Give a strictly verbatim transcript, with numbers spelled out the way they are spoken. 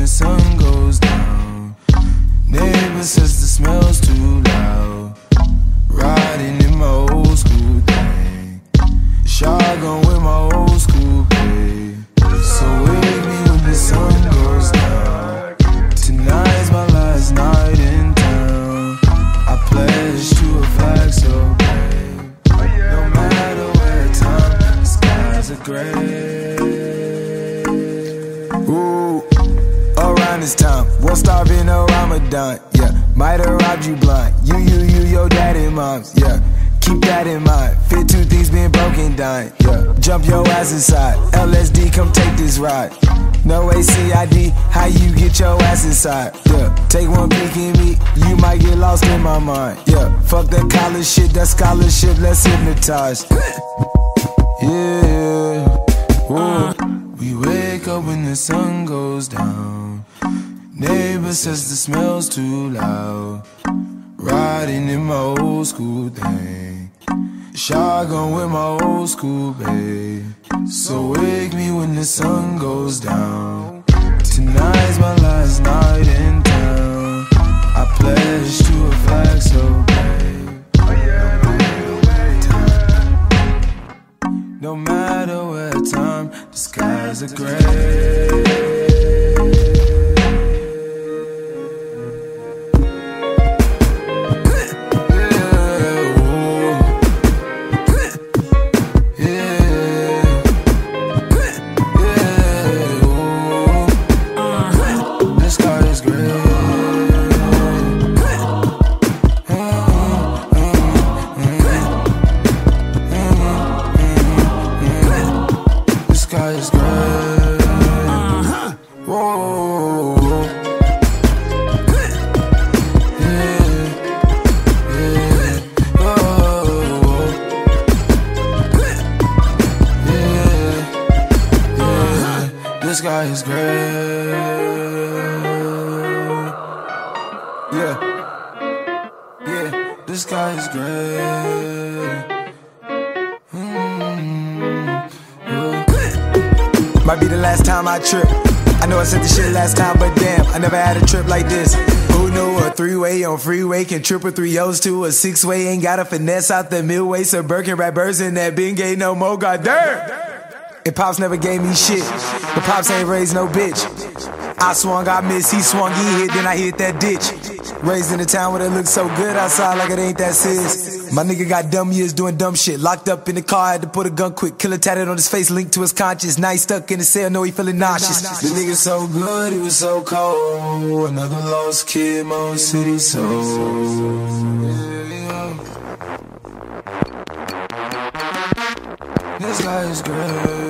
the sun goes down. Neighbor says the smell's too loud. Riding in my old school thing. Shotgun with my old school babe. So wake me when the sun goes down. Tonight's my last night in town. I pledge to a flag so brave. No matter where time, the skies are gray. Ooh, around this time, won't starve in a Ramadan. Yeah, might have robbed you blind. You, you, you, your dad and moms. Yeah, keep that in mind. Fit two things being broken down. Yeah, jump your ass inside. L S D, come take this ride. No A C I D, how you get your ass inside? Yeah, take one peek at me, you might get lost in my mind. Yeah, fuck that college shit, that scholarship, let's hypnotize. Yeah, ooh. We wake up when the sun goes down. Neighbor says the smell's too loud. Riding in my old school thing. Shotgun with my old school babe. So wake me when the sun goes down. Tonight's my last night in town. I pledge to a flag so brave. No matter where time, the skies are gray. The sky is gray. Yeah, yeah, the sky is gray. Mm-hmm. Yeah. Might be the last time I trip. I know I said the shit last time, but damn, I never had a trip like this. Who knew a three-way on freeway can triple three O's to a six-way? Ain't got a finesse out the midway, so Birkin rappers in that Bing ain't no more, goddamn. And Pops never gave me shit, but Pops ain't raised no bitch. I swung, I missed, he swung, he hit, then I hit that ditch. Raised in a town where it looks so good outside like it ain't that serious. My nigga got dumb years doing dumb shit. Locked up in the car, had to put a gun quick. Killer tatted on his face, linked to his conscience. Now he stuck in the cell, know he feeling nauseous. The nigga so good, he was so cold. Another lost kid, Mo City soul. This guy is great.